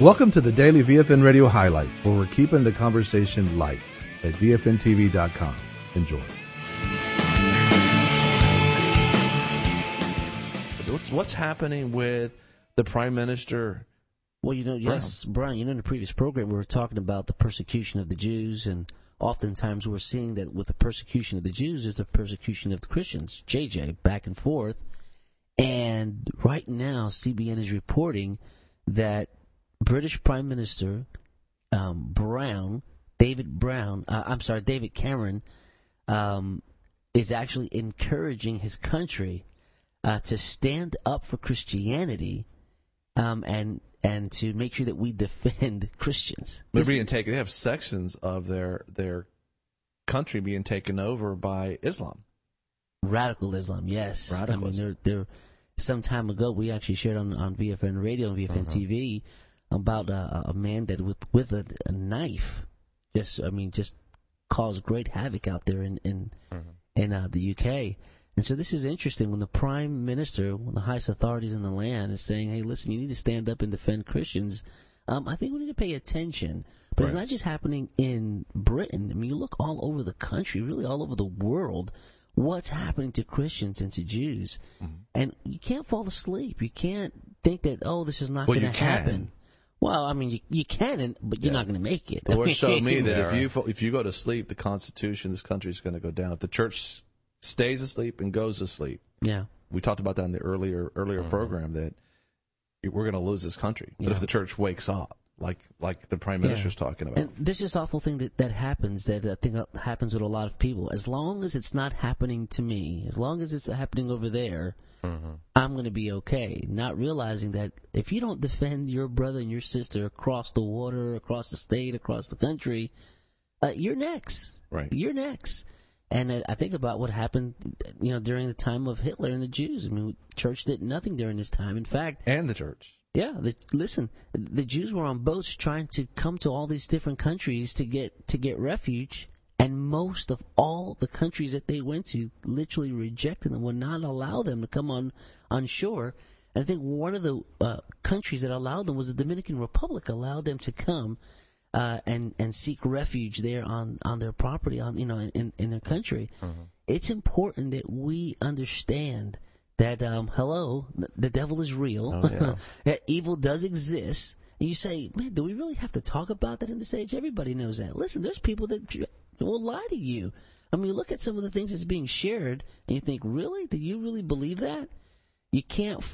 Welcome to the Daily VFN Radio Highlights, where we're keeping the conversation light at VFNTV.com. Enjoy. What's happening with the Prime Minister? Well, yes, Brian, in the previous program we were talking about the persecution of the Jews, and oftentimes we're seeing that with the persecution of the Jews, there's a persecution of the Christians, back and forth. And right now, CBN is reporting that British Prime Minister David Cameron, is actually encouraging his country to stand up for Christianity, and to make sure that we defend Christians. They have sections of their country being taken over by Islam. Radical Islam, yes. They're some time ago we actually shared on VFN Radio and VFN TV about a man that with a knife just caused great havoc out there in the UK. And so this is interesting when the Prime Minister, when the highest authorities in the land is saying, hey, listen, you need to stand up and defend Christians. I think we need to pay attention. But It's not just happening in Britain. I mean, you look all over the country, really all over the world, what's happening to Christians and to Jews. Mm-hmm. And you can't fall asleep. You can't think that, this is not going to happen. Well, I mean, you can, but you're not going to make it. The Lord showed me that if you go to sleep, the Constitution, this country is going to go down. If the church stays asleep and goes to sleep, we talked about that in the earlier program, that we're going to lose this country. But if the church wakes up, like the Prime Minister's talking about, and this is awful thing that happens. That I think happens with a lot of people. As long as it's not happening to me, as long as it's happening over there, I'm going to be okay. Not realizing that if you don't defend your brother and your sister across the water, across the state, across the country, you're next. Right. You're next. And I think about what happened, during the time of Hitler and the Jews. I mean, the church did nothing during this time. In fact, and the church. Yeah, the Jews were on boats trying to come to all these different countries to get refuge. And most of all the countries that they went to literally rejected them, would not allow them to come on shore. And I think one of the countries that allowed them was the Dominican Republic, allowed them to come and seek refuge there on their property, in their country. It's important that we understand that, the devil is real. That evil does exist. And you say, man, do we really have to talk about that in this age? Everybody knows that. Listen, there's people that will lie to you. I mean, look at some of the things that's being shared, and you think, really? Do you really believe that? You can't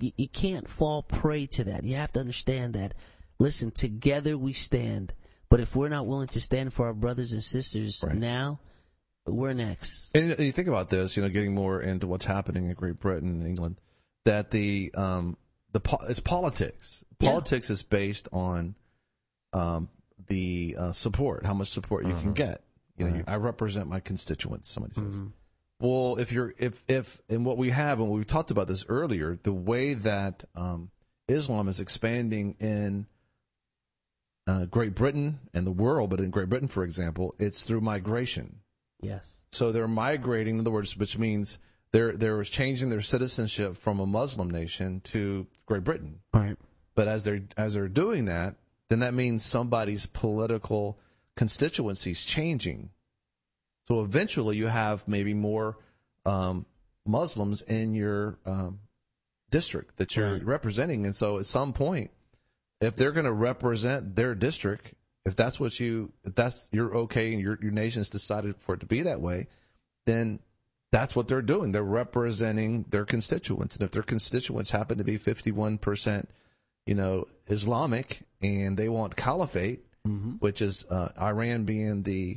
fall prey to that. You have to understand that. Listen, together we stand. But if we're not willing to stand for our brothers and sisters now, we're next. And you think about this, getting more into what's happening in Great Britain and England, that it's politics. Politics is based on the support, how much support you can get. I represent my constituents, somebody says. Well, if and what we have, and we've talked about this earlier, the way that Islam is expanding in Great Britain and the world, but in Great Britain, for example, it's through migration. Yes. So they're migrating, in other words, which means they're changing their citizenship from a Muslim nation to Great Britain. Right. But as they're doing that, then that means somebody's political constituency's changing. So eventually you have maybe more Muslims in your district that you're representing. And so at some point, if they're going to represent their district, if you're okay and your nation's decided for it to be that way, then that's what they're doing. They're representing their constituents. And if their constituents happen to be 51%, Islamic, and they want caliphate, which is Iran being the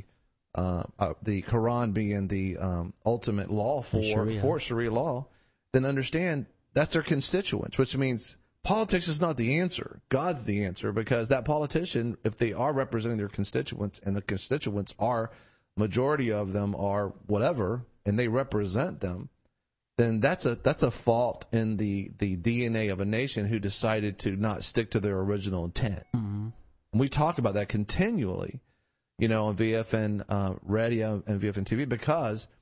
Quran being the ultimate law for Sharia law, then understand that's their constituents, which means politics is not the answer. God's the answer, because that politician, if they are representing their constituents and the constituents are, majority of them are whatever, and they represent them, then that's a fault in the DNA of a nation who decided to not stick to their original intent. And we talk about that continually, on VFN Radio and VFN TV, because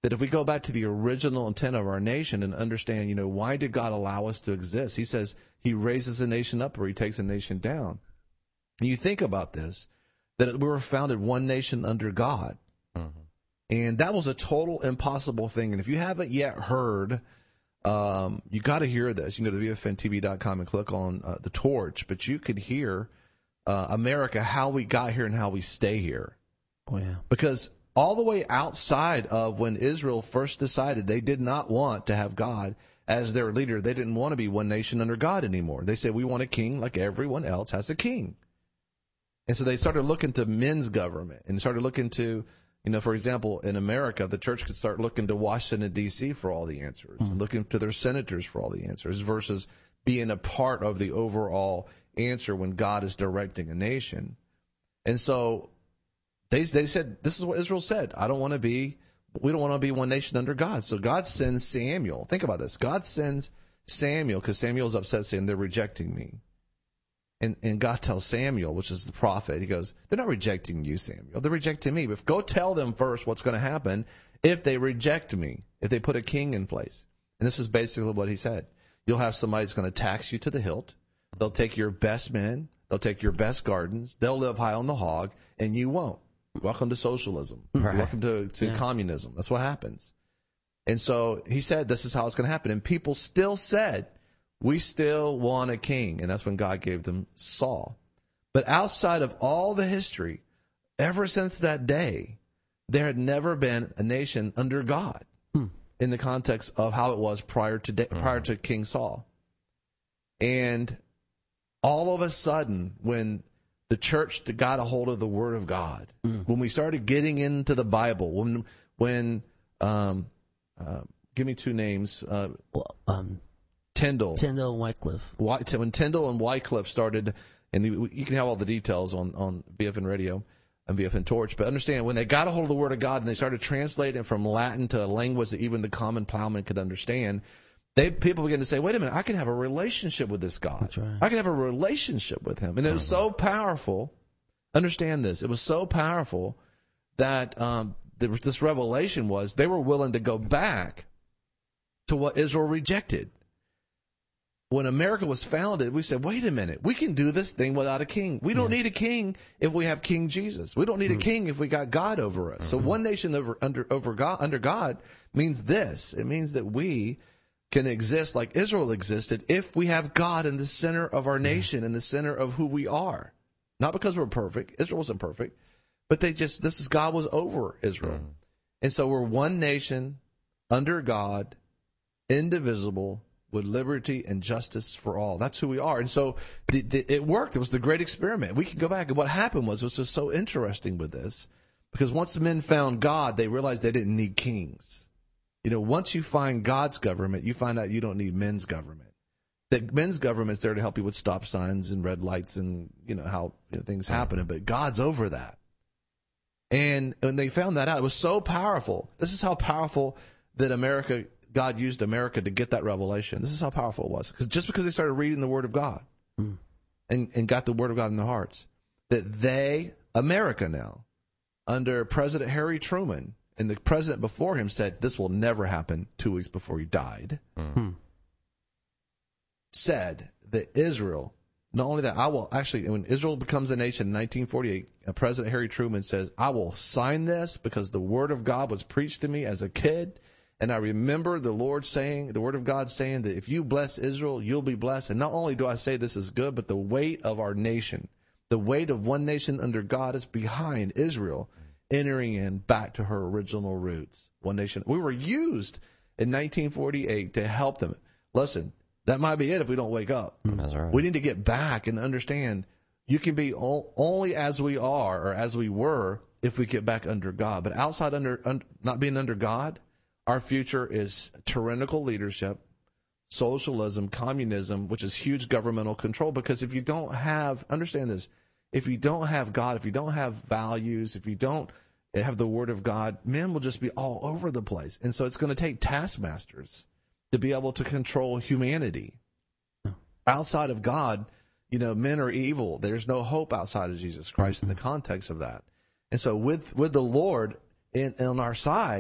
that if we go back to the original intent of our nation and understand, why did God allow us to exist? He says he raises a nation up or he takes a nation down. And you think about this, that we were founded one nation under God. And that was a total impossible thing. And if you haven't yet heard, you got to hear this. You can go to VFNTV.com and click on the torch, but you could hear America, how we got here and how we stay here. Oh, yeah. Because all the way outside of when Israel first decided they did not want to have God as their leader, they didn't want to be one nation under God anymore. They said, we want a king like everyone else has a king. And so they started looking to men's government and started looking to, for example, in America, the church could start looking to Washington, D.C. for all the answers, and looking to their senators for all the answers versus being a part of the overall answer when God is directing a nation. And so they said, this is what Israel said. We don't want to be one nation under God. So God sends Samuel. Think about this. God sends Samuel because Samuel's upset saying they're rejecting me. And God tells Samuel, which is the prophet, he goes, they're not rejecting you, Samuel. They're rejecting me. But go tell them first what's going to happen if they reject me, if they put a king in place. And this is basically what he said. You'll have somebody that's going to tax you to the hilt. They'll take your best men. They'll take your best gardens. They'll live high on the hog, and you won't. Welcome to socialism. Right. Welcome to communism. That's what happens. And so he said this is how it's going to happen. And people still said, we still want a king. And that's when God gave them Saul. But outside of all the history, ever since that day, there had never been a nation under God in the context of how it was prior to King Saul. And all of a sudden, when the church got a hold of the Word of God, when we started getting into the Bible, when give me two names. Tyndale and Wycliffe. When Tyndale and Wycliffe started, and you can have all the details on BFN Radio and BFN Torch, but understand, when they got a hold of the Word of God and they started translating it from Latin to a language that even the common plowman could understand, people began to say, wait a minute, I can have a relationship with this God. That's right. I can have a relationship with him. And it was so powerful. Understand this. It was so powerful that this revelation was they were willing to go back to what Israel rejected. When America was founded, we said, wait a minute, we can do this thing without a king. We don't need a king if we have King Jesus. We don't need a king if we got God over us. So one nation under God means this. It means that we can exist like Israel existed if we have God in the center of our nation, in the center of who we are. Not because we're perfect. Israel wasn't perfect. But God was over Israel. And so we're one nation under God, indivisible, with liberty and justice for all. That's who we are. And so it worked. It was the great experiment. We can go back. And what happened was just so interesting with this, because once the men found God, they realized they didn't need kings. Once you find God's government, you find out you don't need men's government. That men's government's there to help you with stop signs and red lights and, how things happen. But God's over that. And when they found that out, it was so powerful. This is how powerful that God used America to get that revelation. This is how powerful it was. Because they started reading the Word of God and got the Word of God in their hearts, that America now, under President Harry Truman, and the president before him said, this will never happen 2 weeks before he died, said that Israel, not only that, when Israel becomes a nation in 1948, President Harry Truman says, I will sign this because the Word of God was preached to me as a kid. And I remember the Word of God saying that if you bless Israel, you'll be blessed. And not only do I say this is good, but the weight of our nation, the weight of one nation under God is behind Israel entering in back to her original roots. One nation. We were used in 1948 to help them. Listen, that might be it if we don't wake up. That's right. We need to get back and understand you can be only as we are or as we were if we get back under God. But outside not being under God, our future is tyrannical leadership, socialism, communism, which is huge governmental control. Because if you don't have, understand this, if you don't have God, if you don't have values, if you don't have the Word of God, men will just be all over the place. And so it's going to take taskmasters to be able to control humanity. Outside of God, men are evil. There's no hope outside of Jesus Christ in the context of that. And so with the Lord on our side,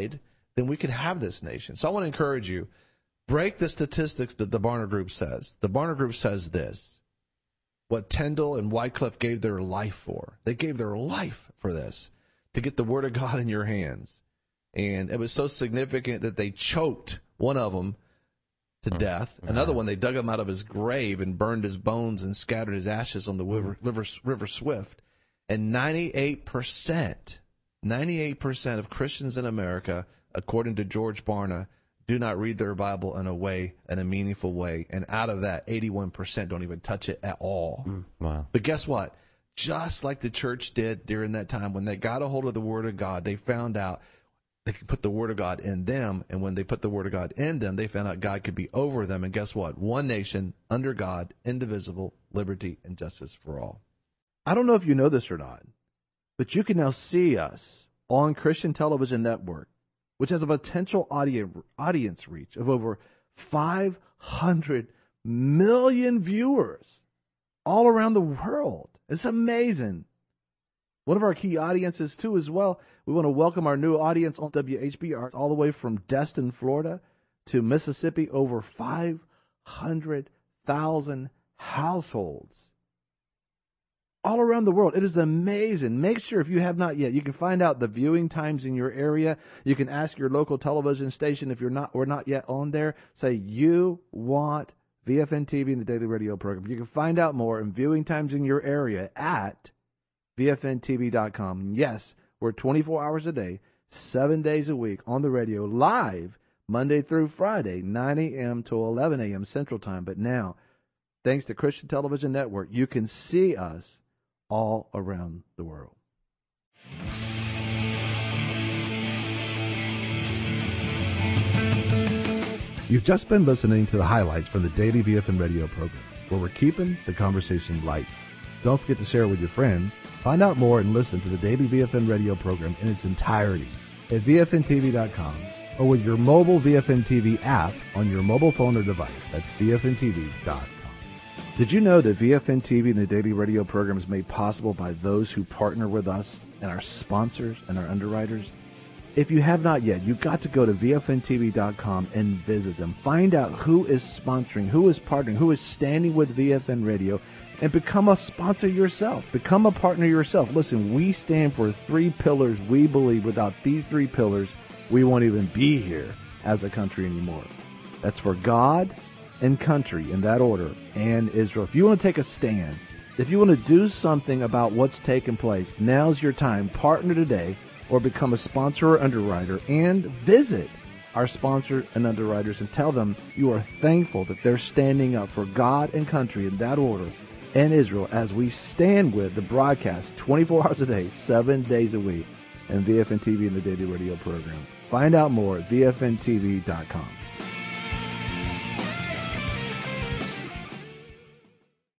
then we could have this nation. So I want to encourage you, break the statistics that the Barna Group says. The Barna Group says this, what Tyndale and Wycliffe gave their life for. They gave their life for this, to get the Word of God in your hands. And it was so significant that they choked one of them to death. Another one, they dug him out of his grave and burned his bones and scattered his ashes on the River Swift. And 98% of Christians in America, according to George Barna, do not read their Bible in a meaningful way. And out of that, 81% don't even touch it at all. Wow. But guess what? Just like the church did during that time, when they got a hold of the Word of God, they found out they could put the Word of God in them. And when they put the Word of God in them, they found out God could be over them. And guess what? One nation, under God, indivisible, liberty, and justice for all. I don't know if you know this or not, but you can now see us on Christian Television Network, which has a potential audience reach of over 500 million viewers all around the world. It's amazing. One of our key audiences, too, as well, we want to welcome our new audience on WHBR all the way from Destin, Florida to Mississippi, over 500,000 households all around the world. It is amazing. Make sure, if you have not yet, you can find out the viewing times in your area. You can ask your local television station if we're not yet on there. Say you want VFN TV and the Daily Radio program. You can find out more and viewing times in your area at VFNTV.com. Yes, we're 24 hours a day, 7 days a week on the radio, live Monday through Friday, 9 a.m. to 11 a.m. Central Time. But now, thanks to Christian Television Network, you can see us all around the world. You've just been listening to the highlights from the Daily VFN Radio program, where we're keeping the conversation light. Don't forget to share it with your friends. Find out more and listen to the Daily VFN Radio program in its entirety at VFNTV.com or with your mobile VFN TV app on your mobile phone or device. That's VFNTV.com. Did you know that VFN TV and the Daily Radio program is made possible by those who partner with us and our sponsors and our underwriters? If you have not yet, you've got to go to VFNTV.com and visit them. Find out who is sponsoring, who is partnering, who is standing with VFN Radio, and become a sponsor yourself. Become a partner yourself. Listen, we stand for 3 pillars. We believe without these 3 pillars, we won't even be here as a country anymore. That's for God and country, in that order, and Israel. If you want to take a stand, if you want to do something about what's taking place, now's your time. Partner today or become a sponsor or underwriter, and visit our sponsors and underwriters and tell them you are thankful that they're standing up for God and country, in that order, and Israel, as we stand with the broadcast 24 hours a day, 7 days a week, and VFN TV and the Daily Radio program. Find out more at VFNTV.com.